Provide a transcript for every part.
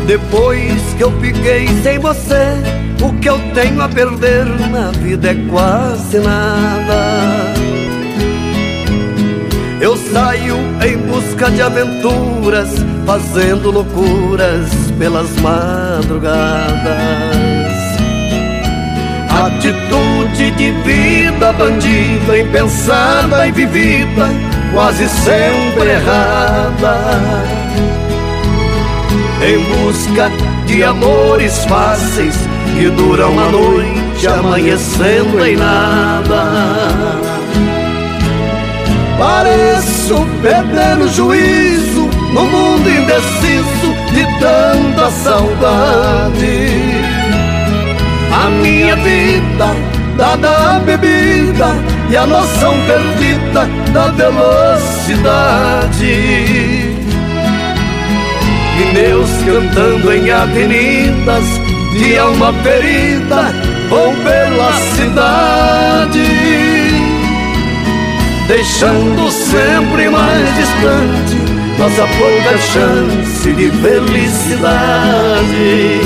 Depois que eu fiquei sem você, o que eu tenho a perder na vida é quase nada. Eu saio em busca de aventuras, fazendo loucuras pelas madrugadas. Atitude de vida bandida, impensada e vivida, quase sempre errada. Em busca de amores fáceis que duram a noite, amanhecendo em nada. Pareço perder o juízo no mundo indeciso de tanta saudade. A minha vida dada à bebida e a noção perdida da velocidade. Pneus cantando em avenidas de alma ferida vão pela cidade, deixando sempre mais distante nossa pouca chance de felicidade.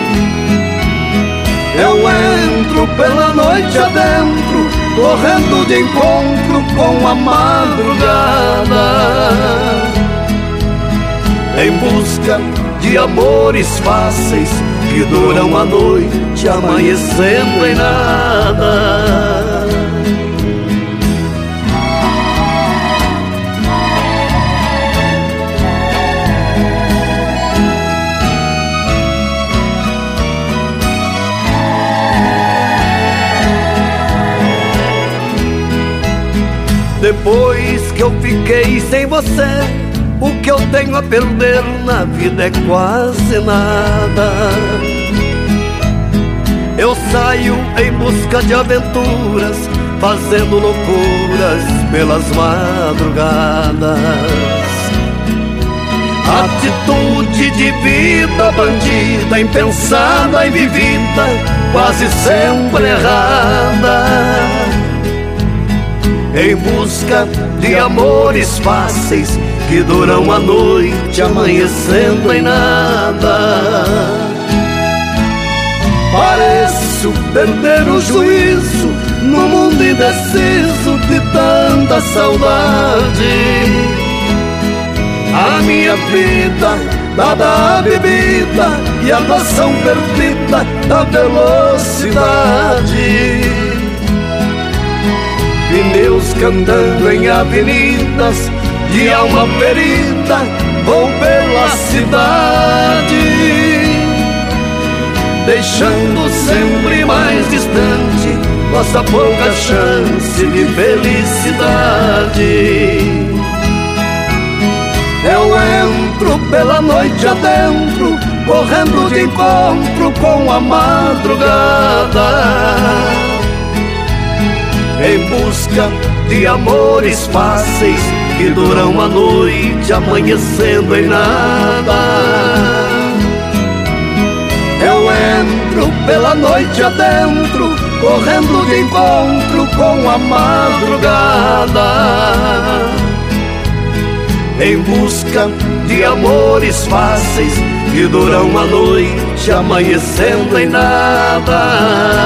Eu entro pela noite adentro, correndo de encontro com a madrugada, em busca de amores fáceis que duram a noite, amanhecendo em nada. Depois que eu fiquei sem você, o que eu tenho a perder na vida é quase nada. Eu saio em busca de aventuras, fazendo loucuras pelas madrugadas. Atitude de vida bandida, impensada e vivida, quase sempre errada. Em busca de amores fáceis que duram a noite, amanhecendo em nada. Pareço perder o juízo no mundo indeciso de tanta saudade. A minha vida dada à bebida e a noção perdida da velocidade. Pneus cantando em avenidas de alma ferida vão pela cidade, deixando sempre mais distante nossa pouca chance de felicidade. Eu entro pela noite adentro, correndo de encontro com a madrugada, em busca de amores fáceis que duram a noite, amanhecendo em nada. Eu entro pela noite adentro, correndo de encontro com a madrugada, em busca de amores fáceis que duram a noite, amanhecendo em nada.